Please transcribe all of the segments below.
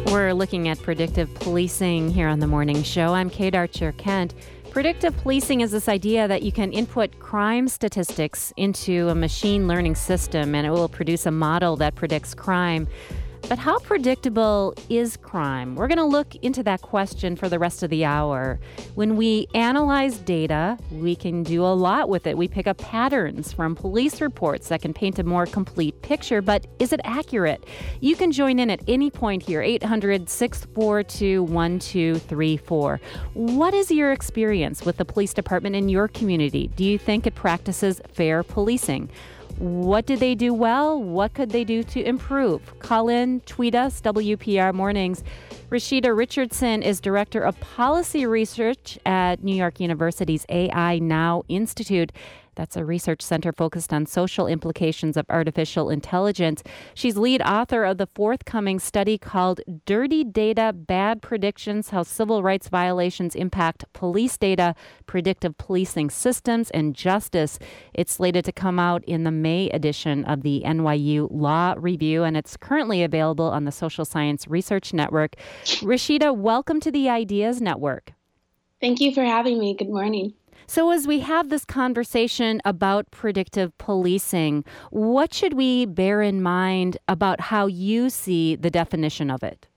We're looking at predictive policing here on the morning show. I'm Kate Archer-Kent. Predictive policing is this idea that you can input crime statistics into a machine learning system and it will produce a model that predicts crime. But how predictable is crime? We're going to look into that question for the rest of the hour. When we analyze data, we can do a lot with it. We pick up patterns from police reports that can paint a more complete picture, but is it accurate? You can join in at any point here, 800-642-1234. What is your experience with the police department in your community? Do you think it practices fair policing? What did they do well? What could they do to improve? Call in, tweet us, WPR Mornings. Rashida Richardson is Director of Policy Research at New York University's AI Now Institute. That's a research center focused on social implications of artificial intelligence. She's lead author of the forthcoming study called Dirty Data, Bad Predictions, How Civil Rights Violations Impact Police Data, Predictive Policing Systems, and Justice. It's slated to come out in the May edition of the NYU Law Review, and it's currently available on the Social Science Research Network. Rashida, welcome to the Ideas Network. Thank you for having me. Good morning. So as we have this conversation about predictive policing, what should we bear in mind about how you see the definition of it?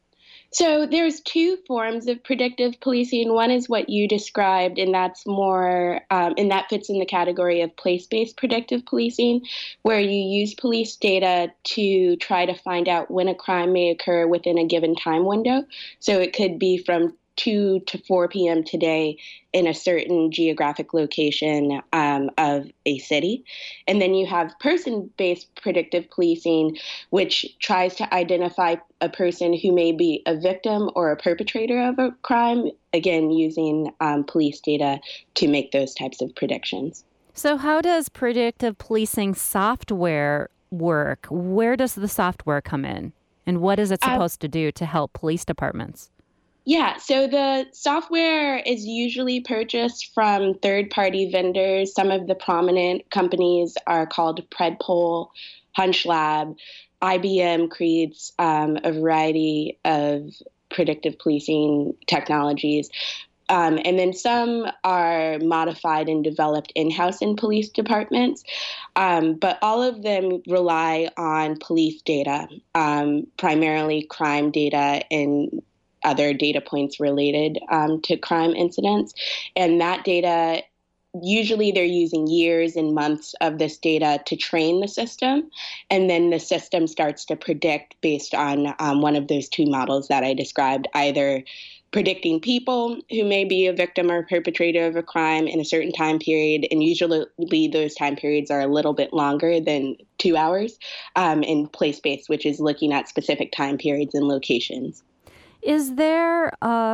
So there's two forms of predictive policing. One is what you described, and that's more, and that fits in the category of place-based predictive policing, where you use police data to try to find out when a crime may occur within a given time window. So it could be from 2 to 4 p.m. today in a certain geographic location of a city. And then you have person-based predictive policing, which tries to identify a person who may be a victim or a perpetrator of a crime, again, using police data to make those types of predictions. So how does predictive policing software work? Where does the software come in? And what is it supposed to do to help police departments? Yeah, so the software is usually purchased from third-party vendors. Some of the prominent companies are called Predpol, HunchLab. IBM creates a variety of predictive policing technologies. And then some are modified and developed in-house in police departments. But all of them rely on police data, primarily crime data and other data points related to crime incidents. And that data, usually they're using years and months of this data to train the system. And then the system starts to predict based on one of those two models that I described, either predicting people who may be a victim or perpetrator of a crime in a certain time period. And usually those time periods are a little bit longer than 2 hours, and place-based, which is looking at specific time periods and locations. Is there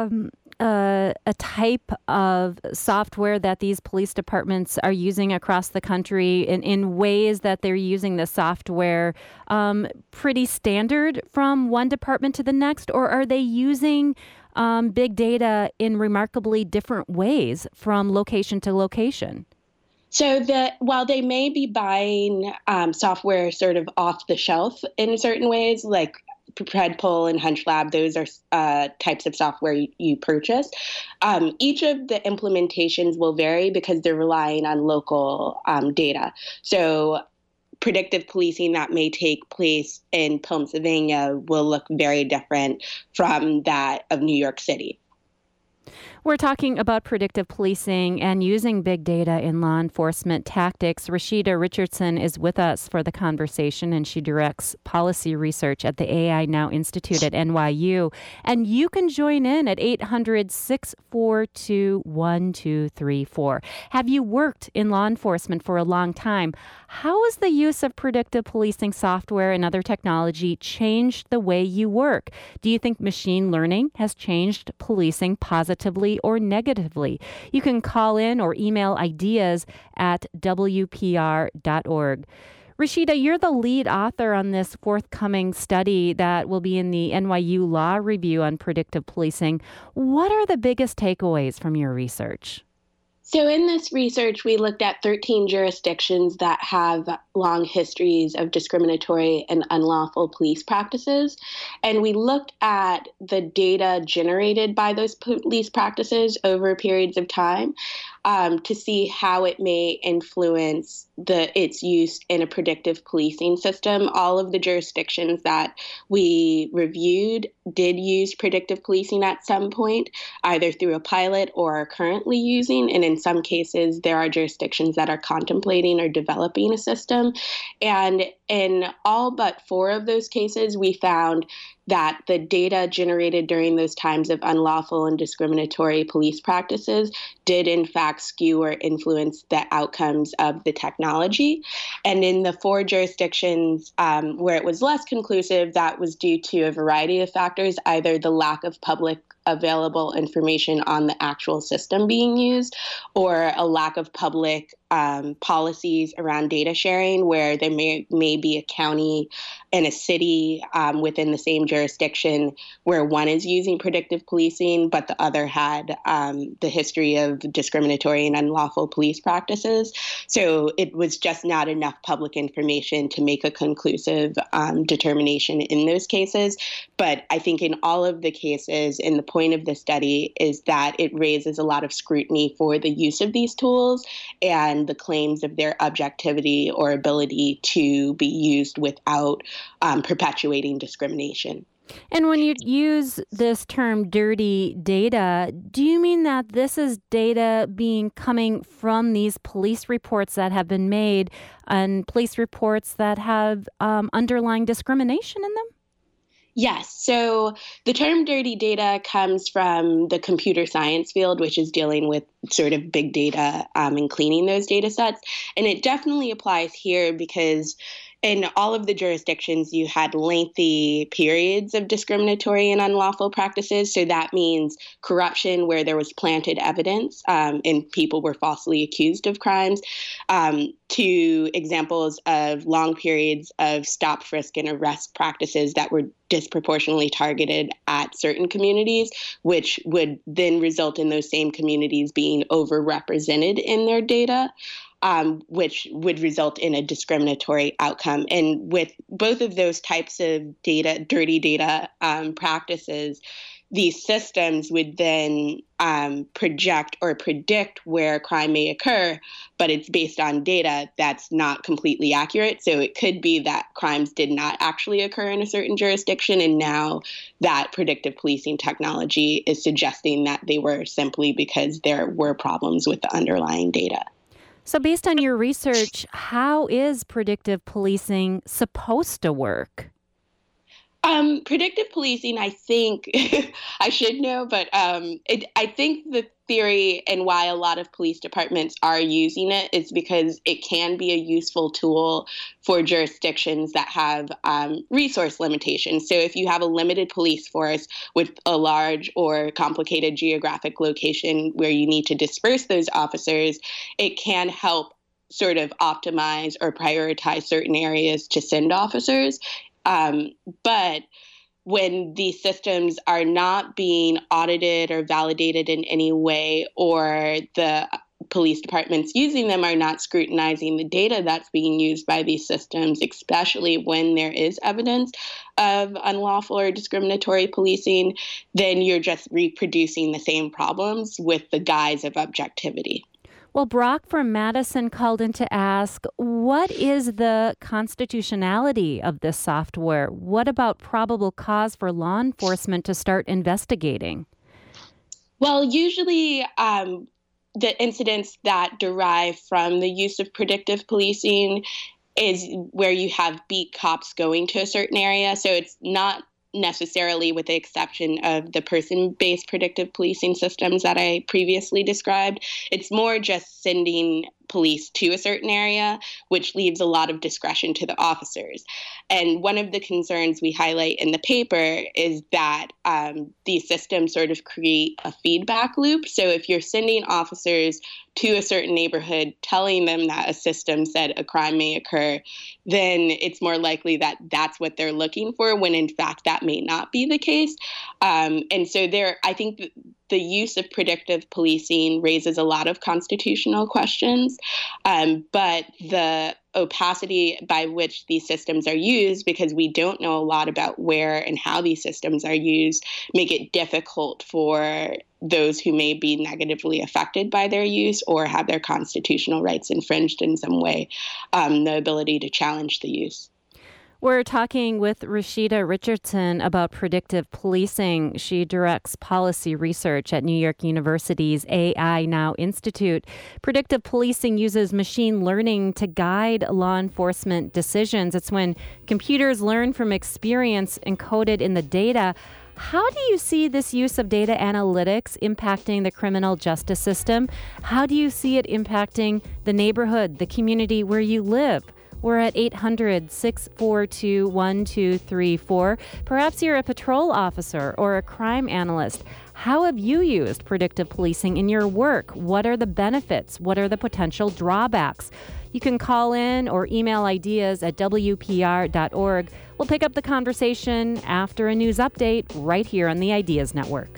a type of software that these police departments are using across the country in ways that they're using the software pretty standard from one department to the next, or are they using big data in remarkably different ways from location to location? So while they may be buying software sort of off the shelf in certain ways, like Predpol and HunchLab, those are types of software you purchase. Each of the implementations will vary because they're relying on local data. So predictive policing that may take place in Pennsylvania will look very different from that of New York City. We're talking about predictive policing and using big data in law enforcement tactics. Rashida Richardson is with us for the conversation, and she directs policy research at the AI Now Institute at NYU. And you can join in at 800-642-1234. Have you worked in law enforcement for a long time? How has the use of predictive policing software and other technology changed the way you work? Do you think machine learning has changed policing positively or negatively? You can call in or email ideas at WPR.org. Rashida, you're the lead author on this forthcoming study that will be in the NYU Law Review on predictive policing. What are the biggest takeaways from your research? So in this research, we looked at 13 jurisdictions that have long histories of discriminatory and unlawful police practices. And we looked at the data generated by those police practices over periods of time to see how it may influence its use in a predictive policing system. All of the jurisdictions that we reviewed did use predictive policing at some point, either through a pilot or are currently using. And in some cases, there are jurisdictions that are contemplating or developing a system. And in all but 4 of those cases, we found that the data generated during those times of unlawful and discriminatory police practices did in fact skew or influence the outcomes of the technology. And in the 4 jurisdictions where it was less conclusive, that was due to a variety of factors, either the lack of public available information on the actual system being used, or a lack of public policies around data sharing, where there may be a county and a city within the same jurisdiction where one is using predictive policing, but the other had the history of discriminatory and unlawful police practices. So it was just not enough public information to make a conclusive determination in those cases. But I think in all of the cases, and the point of the study is that it raises a lot of scrutiny for the use of these tools and the claims of their objectivity or ability to be used without perpetuating discrimination. And when you use this term dirty data, do you mean that this is data coming from these police reports that have been made and police reports that have underlying discrimination in them? Yes. So the term dirty data comes from the computer science field, which is dealing with sort of big data and cleaning those data sets. And it definitely applies here because in all of the jurisdictions, you had lengthy periods of discriminatory and unlawful practices. So that means corruption where there was planted evidence and people were falsely accused of crimes, to examples of long periods of stop, frisk, and arrest practices that were disproportionately targeted at certain communities, which would then result in those same communities being overrepresented in their data. Which would result in a discriminatory outcome. And with both of those types of data, dirty data practices, these systems would then project or predict where crime may occur, but it's based on data that's not completely accurate. So it could be that crimes did not actually occur in a certain jurisdiction, and now that predictive policing technology is suggesting that they were simply because there were problems with the underlying data. So based on your research, how is predictive policing supposed to work? Predictive policing, I think, I should know, but I think the theory and why a lot of police departments are using it is because it can be a useful tool for jurisdictions that have resource limitations. So if you have a limited police force with a large or complicated geographic location where you need to disperse those officers, it can help sort of optimize or prioritize certain areas to send officers. But when these systems are not being audited or validated in any way, or the police departments using them are not scrutinizing the data that's being used by these systems, especially when there is evidence of unlawful or discriminatory policing, then you're just reproducing the same problems with the guise of objectivity. Well, Brock from Madison called in to ask, what is the constitutionality of this software? What about probable cause for law enforcement to start investigating? Well, usually the incidents that derive from the use of predictive policing is where you have beat cops going to a certain area. So it's not necessarily with the exception of the person-based predictive policing systems that I previously described. It's more just sending police to a certain area, which leaves a lot of discretion to the officers. And one of the concerns we highlight in the paper is that these systems sort of create a feedback loop. So if you're sending officers to a certain neighborhood, telling them that a system said a crime may occur, then it's more likely that that's what they're looking for, when in fact that may not be the case. And so I think the use of predictive policing raises a lot of constitutional questions, but the opacity by which these systems are used, because we don't know a lot about where and how these systems are used, make it difficult for those who may be negatively affected by their use or have their constitutional rights infringed in some way, the ability to challenge the use. We're talking with Rashida Richardson about predictive policing. She directs policy research at New York University's AI Now Institute. Predictive policing uses machine learning to guide law enforcement decisions. It's when computers learn from experience encoded in the data. How do you see this use of data analytics impacting the criminal justice system? How do you see it impacting the neighborhood, the community where you live? We're at 800-642-1234. Perhaps you're a patrol officer or a crime analyst. How have you used predictive policing in your work? What are the benefits? What are the potential drawbacks? You can call in or email ideas at WPR.org. We'll pick up the conversation after a news update right here on the Ideas Network.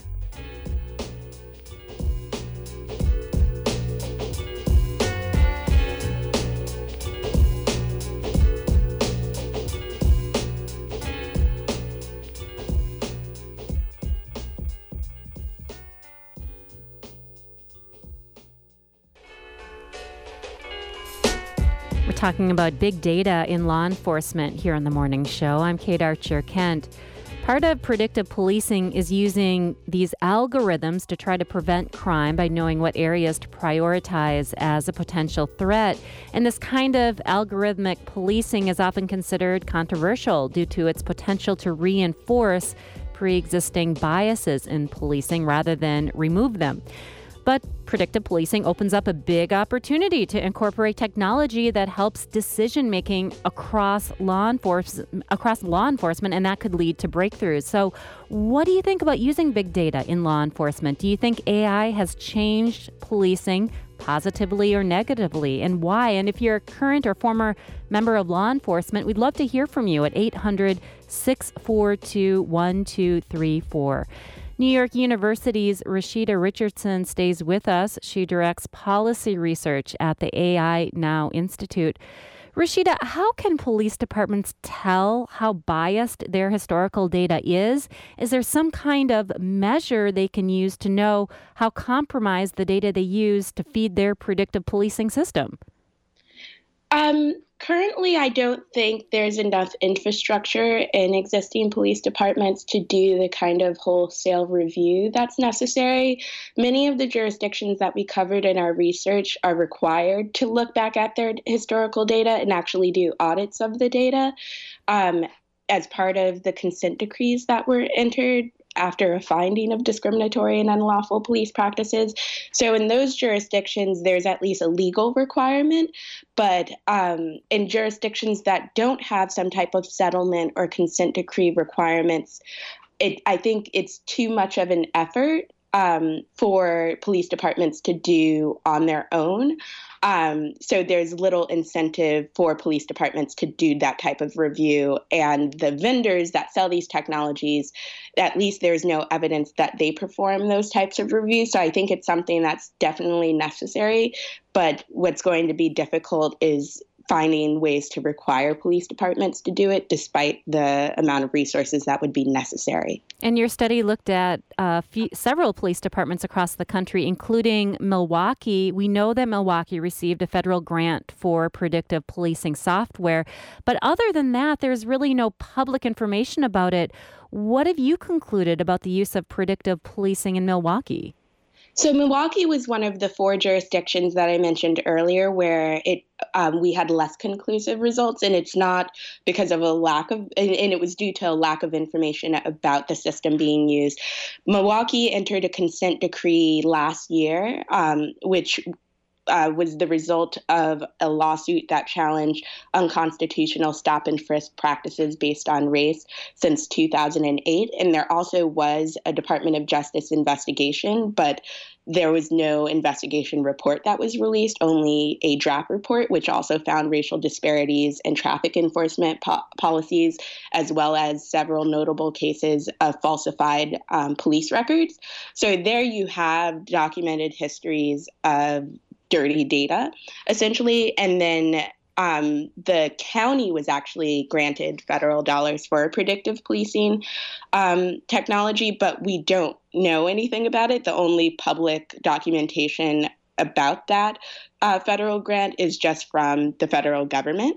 We're talking about big data in law enforcement here on the morning show. I'm Kate Archer-Kent. Part of predictive policing is using these algorithms to try to prevent crime by knowing what areas to prioritize as a potential threat. And this kind of algorithmic policing is often considered controversial due to its potential to reinforce pre-existing biases in policing rather than remove them. But predictive policing opens up a big opportunity to incorporate technology that helps decision-making across law enforcement, and that could lead to breakthroughs. So what do you think about using big data in law enforcement? Do you think AI has changed policing positively or negatively, and why? And if you're a current or former member of law enforcement, we'd love to hear from you at 800-642-1234. New York University's Rashida Richardson stays with us. She directs policy research at the AI Now Institute. Rashida, how can police departments tell how biased their historical data is? Is there some kind of measure they can use to know how compromised the data they use to feed their predictive policing system? Currently, I don't think there's enough infrastructure in existing police departments to do the kind of wholesale review that's necessary. Many of the jurisdictions that we covered in our research are required to look back at their historical data and actually do audits of the data as part of the consent decrees that were entered after a finding of discriminatory and unlawful police practices. So in those jurisdictions, there's at least a legal requirement. But in jurisdictions that don't have some type of settlement or consent decree requirements, I think it's too much of an effort for police departments to do on their own. So there's little incentive for police departments to do that type of review. And the vendors that sell these technologies, at least there's no evidence that they perform those types of reviews. So I think it's something that's definitely necessary. But what's going to be difficult is finding ways to require police departments to do it, despite the amount of resources that would be necessary. And your study looked at several police departments across the country, including Milwaukee. We know that Milwaukee received a federal grant for predictive policing software. But other than that, there's really no public information about it. What have you concluded about the use of predictive policing in Milwaukee? So Milwaukee was one of the 4 jurisdictions that I mentioned earlier where we had less conclusive results, and it's not because of a lack of, and it was due to a lack of information about the system being used. Milwaukee entered a consent decree last year, which was the result of a lawsuit that challenged unconstitutional stop and frisk practices based on race since 2008. And there also was a Department of Justice investigation, but there was no investigation report that was released, only a draft report, which also found racial disparities in traffic enforcement policies, as well as several notable cases of falsified police records. So there you have documented histories of dirty data, essentially. And then the county was actually granted federal dollars for predictive policing technology, but we don't know anything about it. The only public documentation about that federal grant is just from the federal government.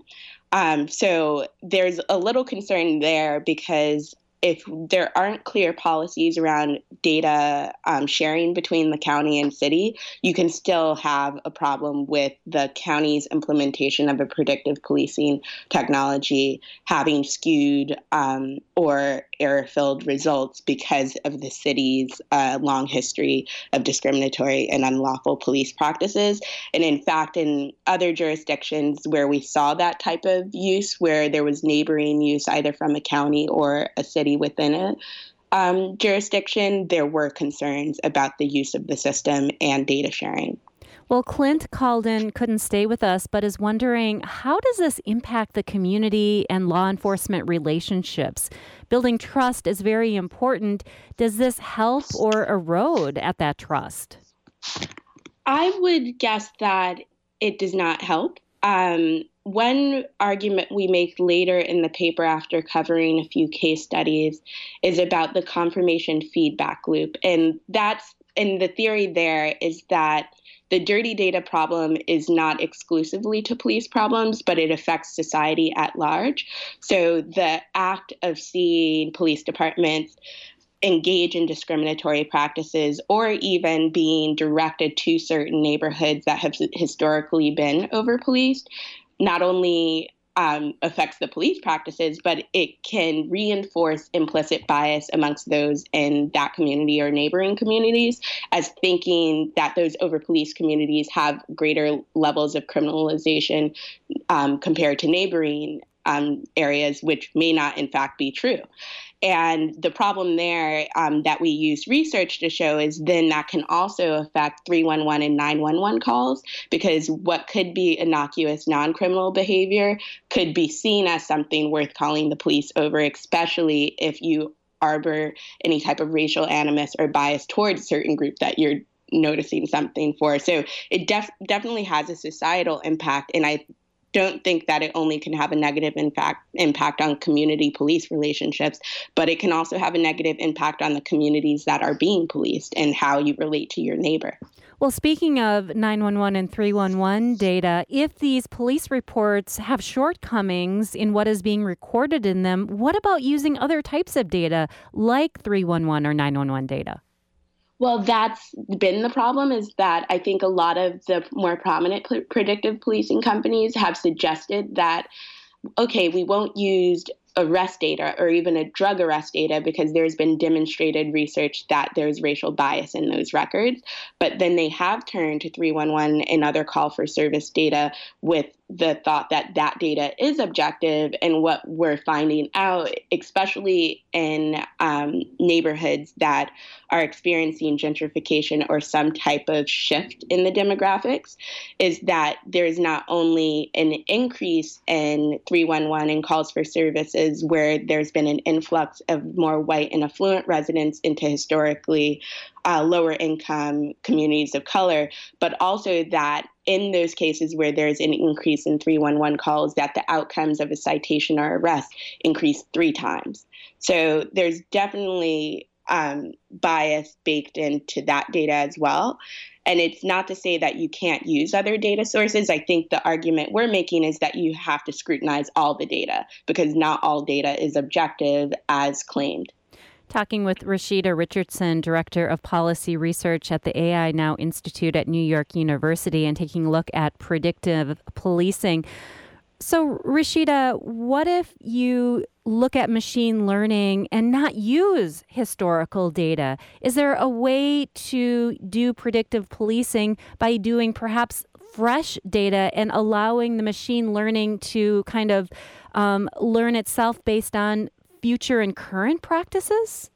So there's a little concern there because if there aren't clear policies around data sharing between the county and city, you can still have a problem with the county's implementation of a predictive policing technology having skewed or error-filled results because of the city's long history of discriminatory and unlawful police practices. And in fact, in other jurisdictions where we saw that type of use, where there was neighboring use either from a county or a city within a jurisdiction, there were concerns about the use of the system and data sharing. Well, Clint Calden couldn't stay with us, but is wondering, how does this impact the community and law enforcement relationships? Building trust is very important. Does this help or erode at that trust? I would guess that it does not help. One argument we make later in the paper after covering a few case studies is about the confirmation feedback loop. And the theory there is that the dirty data problem is not exclusively to police problems, but it affects society at large. So the act of seeing police departments engage in discriminatory practices or even being directed to certain neighborhoods that have historically been over-policed not only affects the police practices, but it can reinforce implicit bias amongst those in that community or neighboring communities, as thinking that those over-policed communities have greater levels of criminalization compared to neighboring areas, which may not in fact be true. And the problem there that we use research to show is then that can also affect 311 and 911 calls, because what could be innocuous non-criminal behavior could be seen as something worth calling the police over, especially if you harbor any type of racial animus or bias towards a certain group that you're noticing something for. So it definitely has a societal impact. And I don't think that it only can have a negative impact on community police relationships, but it can also have a negative impact on the communities that are being policed and how you relate to your neighbor. Well, speaking of 911 and 311 data, if these police reports have shortcomings in what is being recorded in them, what about using other types of data like 311 or 911 data? Well, that's been the problem, is that I think a lot of the more prominent predictive policing companies have suggested that, okay, we won't use arrest data or even a drug arrest data because there's been demonstrated research that there's racial bias in those records. But then they have turned to 311 and other call for service data with the thought that that data is objective. And what we're finding out, especially in neighborhoods that are experiencing gentrification or some type of shift in the demographics, is that there's not only an increase in 311 and calls for services where there's been an influx of more white and affluent residents into historically lower income communities of color, but also that in those cases where there's an increase in 311 calls, that the outcomes of a citation or arrest increase 3 times. So there's definitely bias baked into that data as well. And it's not to say that you can't use other data sources. I think the argument we're making is that you have to scrutinize all the data because not all data is objective as claimed. Talking with Rashida Richardson, Director of Policy Research at the AI Now Institute at New York University, and taking a look at predictive policing. So, Rashida, what if you look at machine learning and not use historical data? Is there a way to do predictive policing by doing perhaps fresh data and allowing the machine learning to kind of learn itself based on future and current practices?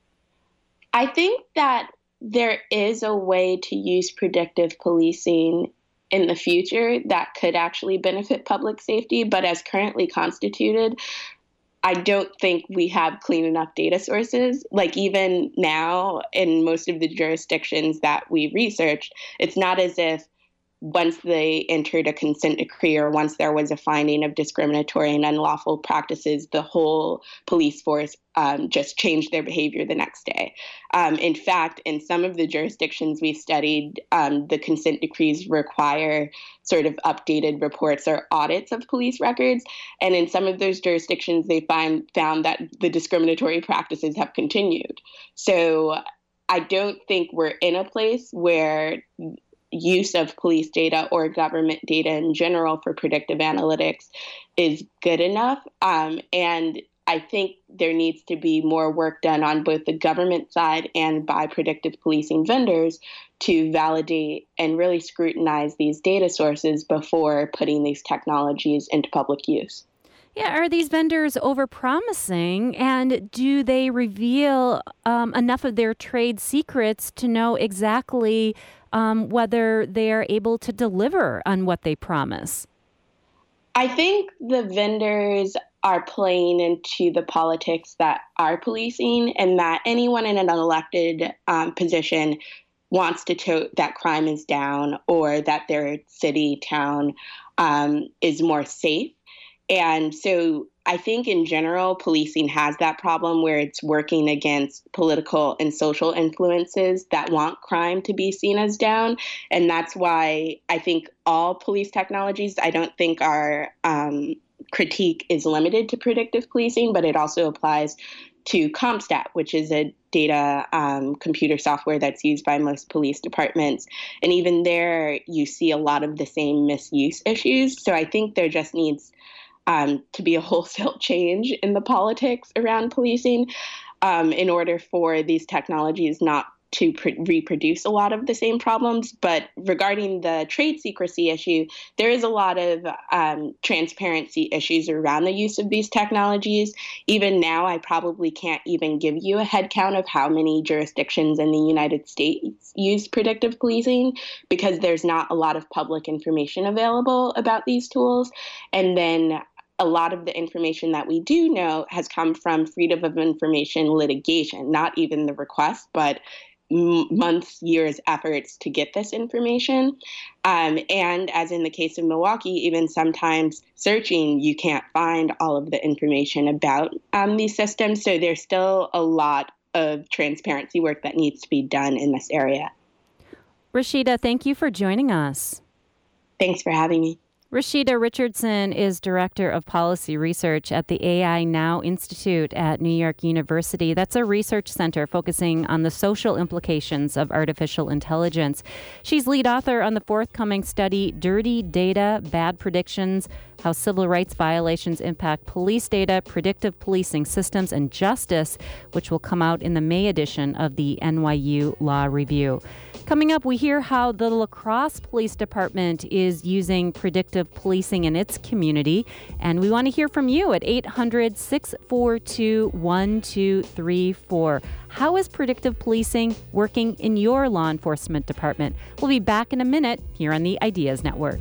I think that there is a way to use predictive policing in the future that could actually benefit public safety, but as currently constituted, I don't think we have clean enough data sources. Like even now in most of the jurisdictions that we researched, it's not as if once they entered a consent decree or once there was a finding of discriminatory and unlawful practices, the whole police force just changed their behavior the next day. In fact, in some of the jurisdictions we studied, the consent decrees require sort of updated reports or audits of police records. And in some of those jurisdictions, they found that the discriminatory practices have continued. So I don't think we're in a place where use of police data or government data in general for predictive analytics is good enough. And I think there needs to be more work done on both the government side and by predictive policing vendors to validate and really scrutinize these data sources before putting these technologies into public use. Yeah, are these vendors overpromising, and do they reveal enough of their trade secrets to know exactly whether they are able to deliver on what they promise? I think the vendors are playing into the politics that are policing, and that anyone in an elected position wants to tote that crime is down or that their city, town is more safe. And so I think in general, policing has that problem where it's working against political and social influences that want crime to be seen as down. And that's why I think all police technologies, I don't think our critique is limited to predictive policing, but it also applies to CompStat, which is a data computer software that's used by most police departments. And even there, you see a lot of the same misuse issues. So I think there just needs to be a wholesale change in the politics around policing in order for these technologies not to reproduce a lot of the same problems. But regarding the trade secrecy issue, there is a lot of transparency issues around the use of these technologies. Even now, I probably can't even give you a head count of how many jurisdictions in the United States use predictive policing because there's not a lot of public information available about these tools. And then a lot of the information that we do know has come from freedom of information litigation, not even the request, but months, years, efforts to get this information. And as in the case of Milwaukee, even sometimes searching, you can't find all of the information about these systems. So there's still a lot of transparency work that needs to be done in this area. Rashida, thank you for joining us. Thanks for having me. Rashida Richardson is Director of Policy Research at the AI Now Institute at New York University. That's a research center focusing on the social implications of artificial intelligence. She's lead author on the forthcoming study, Dirty Data, Bad Predictions, How Civil Rights Violations Impact Police Data, Predictive Policing Systems, and Justice, which will come out in the May edition of the NYU Law Review. Coming up, we hear how the La Crosse Police Department is using predictive policing in its community. And we want to hear from you at 800-642-1234. How is predictive policing working in your law enforcement department? We'll be back in a minute here on the Ideas Network.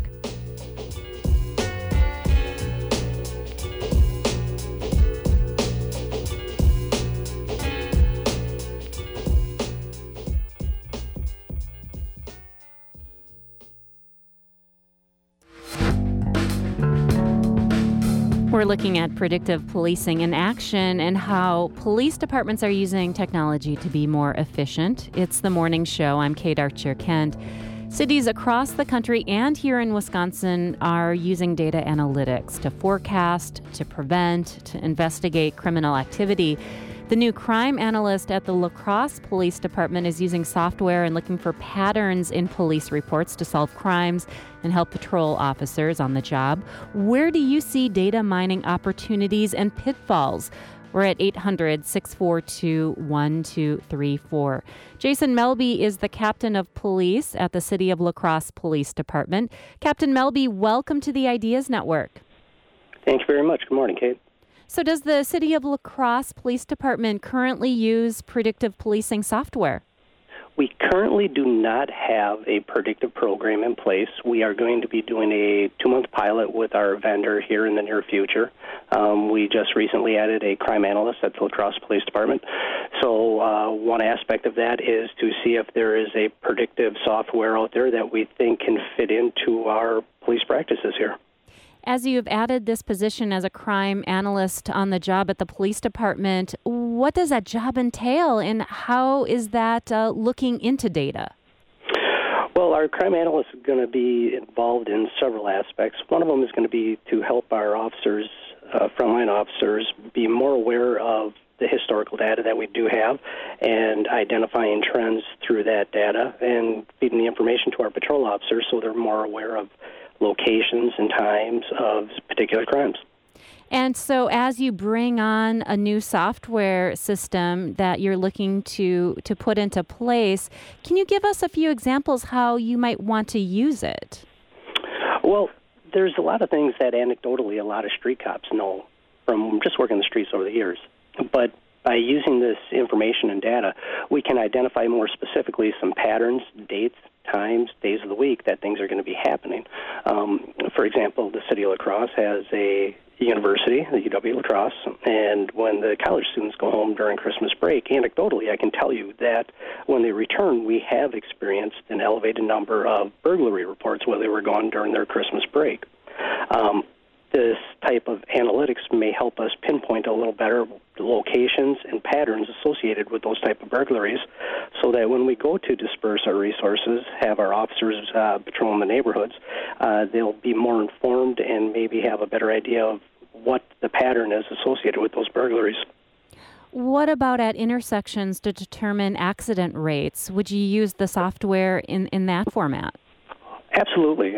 We're looking at predictive policing in action and how police departments are using technology to be more efficient. It's the morning show. I'm Kate Archer-Kent. Cities across the country and here in Wisconsin are using data analytics to forecast, to prevent, to investigate criminal activity. The new crime analyst at the La Crosse Police Department is using software and looking for patterns in police reports to solve crimes and help patrol officers on the job. Where do you see data mining opportunities and pitfalls? We're at 800-642-1234. Jason Melby is the captain of police at the City of La Crosse Police Department. Captain Melby, welcome to the Ideas Network. Thank you very much. Good morning, Kate. So does the City of La Crosse Police Department currently use predictive policing software? We currently do not have a predictive program in place. We are going to be doing a 2-month pilot with our vendor here in the near future. We just recently added a crime analyst at the La Crosse Police Department. So one aspect of that is to see if there is a predictive software out there that we think can fit into our police practices here. As you've added this position as a crime analyst on the job at the police department, what does that job entail and how is that looking into data? Well, our crime analyst is going to be involved in several aspects. One of them is going to be to help our officers, frontline officers, be more aware of the historical data that we do have and identifying trends through that data and feeding the information to our patrol officers so they're more aware of locations and times of particular crimes. And so as you bring on a new software system that you're looking to put into place, can you give us a few examples how you might want to use it? Well, there's a lot of things that anecdotally a lot of street cops know from just working the streets over the years. But by using this information and data, we can identify more specifically some patterns, dates, times, days of the week that things are going to be happening. For example, the City of La Crosse has a university, the UW La Crosse, and when the college students go home during Christmas break, anecdotally, I can tell you that when they return, we have experienced an elevated number of burglary reports while they were gone during their Christmas break. This type of analytics may help us pinpoint a little better the locations and patterns associated with those type of burglaries so that when we go to disperse our resources, have our officers patrol the neighborhoods, they'll be more informed and maybe have a better idea of what the pattern is associated with those burglaries. What about at intersections to determine accident rates? Would you use the software in that format? Absolutely.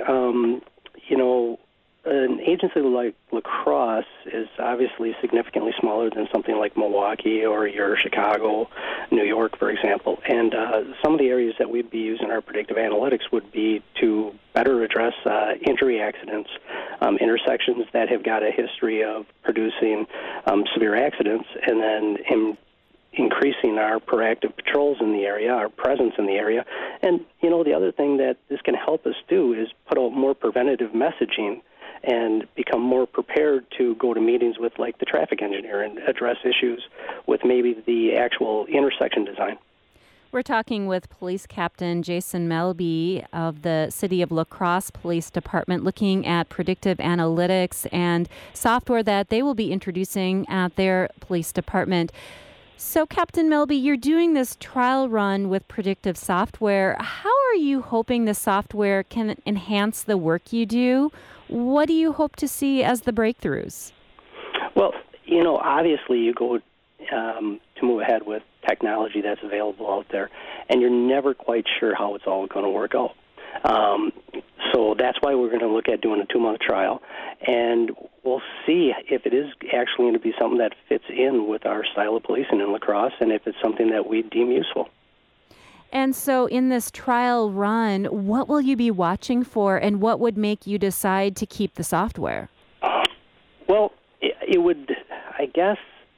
An agency like La Crosse is obviously significantly smaller than something like Milwaukee or your Chicago, New York, for example. And some of the areas that we'd be using our predictive analytics would be to better address injury accidents, intersections that have got a history of producing severe accidents, and then increasing our proactive patrols in the area, our presence in the area. And, the other thing that this can help us do is put out more preventative messaging and become more prepared to go to meetings with, like, the traffic engineer and address issues with maybe the actual intersection design. We're talking with Police Captain Jason Melby of the City of La Crosse Police Department, looking at predictive analytics and software that they will be introducing at their police department. So, Captain Melby, you're doing this trial run with predictive software. How are you hoping the software can enhance the work you do? What do you hope to see as the breakthroughs? Well, obviously you go to move ahead with technology that's available out there, and you're never quite sure how it's all going to work out. So that's why we're going to look at doing a 2-month trial, and we'll see if it is actually going to be something that fits in with our style of policing in La Crosse, and if it's something that we deem useful. And so in this trial run, what will you be watching for, and what would make you decide to keep the software? Well, it would, I guess,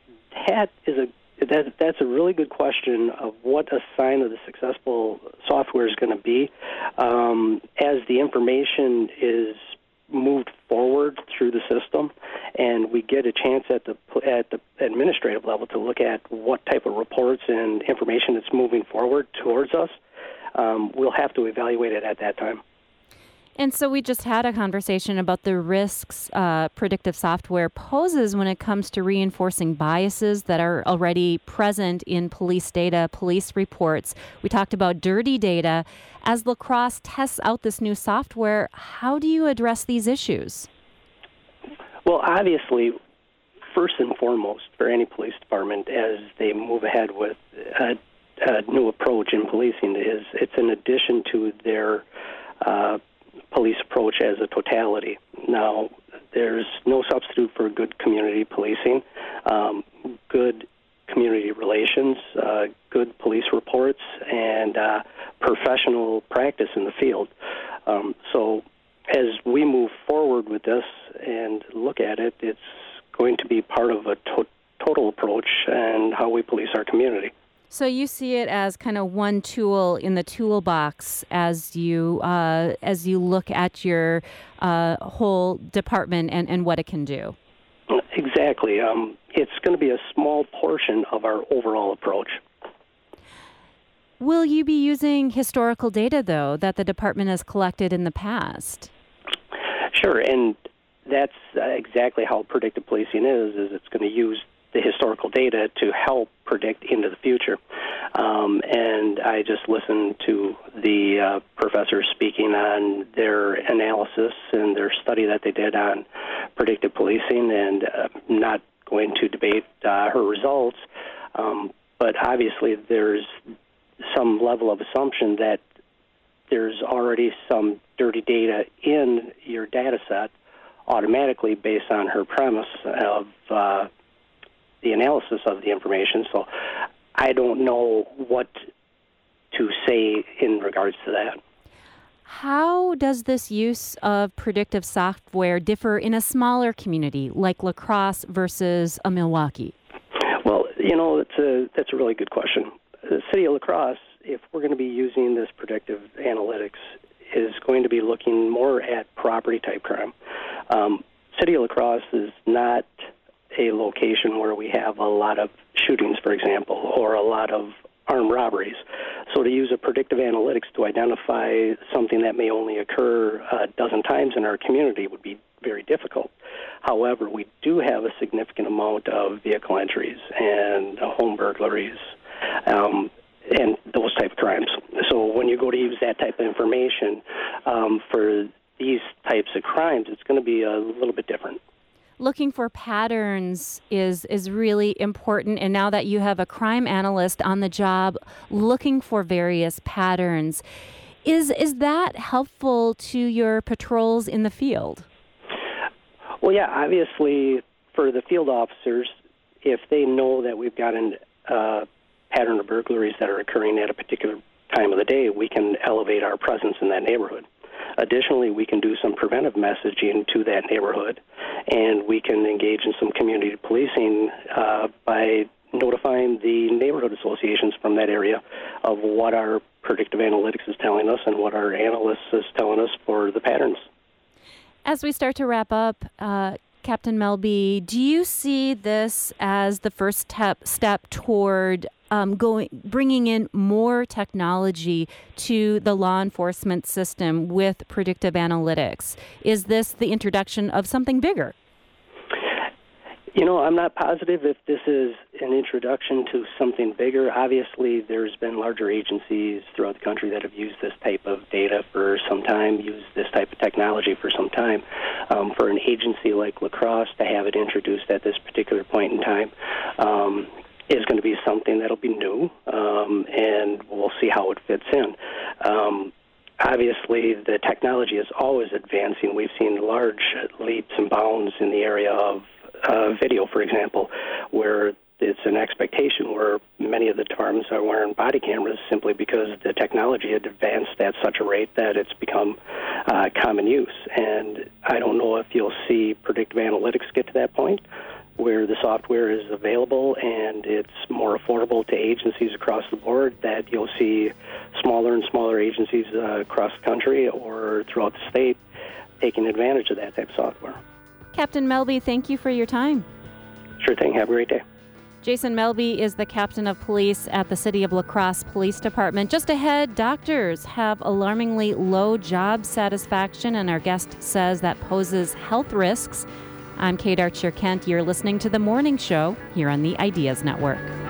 that's a really good question of what a sign of the successful software is going to be. As the information is moved forward through the system, and we get a chance at the administrative level to look at what type of reports and information that's moving forward towards us, we'll have to evaluate it at that time. And so we just had a conversation about the risks predictive software poses when it comes to reinforcing biases that are already present in police data, police reports. We talked about dirty data. As La Crosse tests out this new software, how do you address these issues? Well, obviously, first and foremost, for any police department, as they move ahead with a new approach in policing, is it's in addition to their police approach as a totality. Now, there's no substitute for good community policing. good community relations, good police reports, and professional practice in the field. So as we move forward with this and look at it, it's going to be part of a total approach and how we police our community. So you see it as kind of one tool in the toolbox as you look at your whole department and what it can do. Exactly. It's going to be a small portion of our overall approach. Will you be using historical data, though, that the department has collected in the past? Sure, and that's exactly how predictive policing is it's going to use the historical data to help predict into the future. And I just listened to the professors speaking on their analysis and their study that they did on predictive policing, and not going to debate her results, but obviously there's some level of assumption that there's already some dirty data in your data set automatically based on her premise of the analysis of the information. So I don't know what to say in regards to that. How does this use of predictive software differ in a smaller community like La Crosse versus a Milwaukee? Well, that's a really good question. The city of La Crosse, if we're going to be using this predictive analytics, is going to be looking more at property-type crime. City of La Crosse is not a location where we have a lot of shootings, for example, or a lot of armed robberies. So to use a predictive analytics to identify something that may only occur a dozen times in our community would be very difficult. However, we do have a significant amount of vehicle entries and home burglaries and those type of crimes. So when you go to use that type of information for these types of crimes, it's going to be a little bit different. Looking for patterns is really important. And now that you have a crime analyst on the job looking for various patterns, is that helpful to your patrols in the field? Well, yeah, obviously for the field officers, if they know that we've got a pattern of burglaries that are occurring at a particular time of the day, we can elevate our presence in that neighborhood. Additionally, we can do some preventive messaging to that neighborhood, and we can engage in some community policing by notifying the neighborhood associations from that area of what our predictive analytics is telling us and what our analysts is telling us for the patterns. As we start to wrap up, Captain Melby, do you see this as the first step toward bringing in more technology to the law enforcement system with predictive analytics? Is this the introduction of something bigger? I'm not positive if this is an introduction to something bigger. Obviously, there's been larger agencies throughout the country that have used this type of data for some time, used this type of technology for some time. For an agency like La Crosse to have it introduced at this particular point in time is going to be something that'll be new, and we'll see how it fits in. Obviously, the technology is always advancing. We've seen large leaps and bounds in the area of video, for example, where it's an expectation where many of the departments are wearing body cameras simply because the technology had advanced at such a rate that it's become common use. And I don't know if you'll see predictive analytics get to that point where the software is available and it's more affordable to agencies across the board, that you'll see smaller and smaller agencies across the country or throughout the state taking advantage of that type of software. Captain Melby, thank you for your time. Sure thing. Have a great day. Jason Melby is the captain of police at the City of La Crosse Police Department. Just ahead, doctors have alarmingly low job satisfaction, and our guest says that poses health risks. I'm Kate Archer-Kent. You're listening to The Morning Show here on the Ideas Network.